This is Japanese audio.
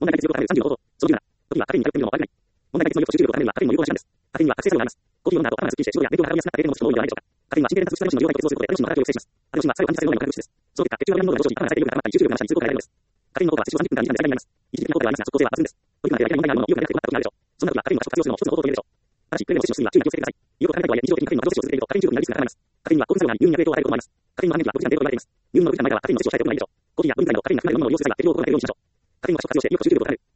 問題解決要項30の応答。その理由なら、時にはカフェインに頼ってみるのも悪くない。問題解決の要項集中力のためにはカフェインの有効な手段です。カフェインには覚醒作用があります。コーヒーを飲んだ後、頭がスッキリして仕事や勉強がはかどりやすくなった経験を持つ人も多いのではないでしょうか。カフェインは神経伝達物質の良いことをすることで、アデノシンの働きを制止します。アデノシンは作用を感じさせる能力の高い物質です。その結果、血中アミノ濃度の上昇に頭が最低力が高まったり、集中力が増したりする効果が得られるのです。カフェインの効果は摂取後30分から2時間で最大になります。一時的な効果ではありますが、即効性は抜群です。というので、明らかに問題があるものをよく考えて良かった時があるでしょう。そんな時はカフェインの過剰活用するのも一つの方法と言えるでしょう。ただし、くれぐれも摂取の際には注意が必要です。有効とされないとはいえ、日常的にカフェインの過剰摂取を続けると、カフェイン中毒になるリスクが高まります。カフェインには興奮作用があり、入院や抵抗を与えることもあります。カフェインの安眠期は6時間程度と言われています。入院の6時間の前からカフェインの摂取を控えておくのがいいでしょう。コーヒーや分解のカフェインが少ない飲み物を利用する際は、適量を心がけるようにしましょう。カフェインは過剰活用して、有効集中力を高める。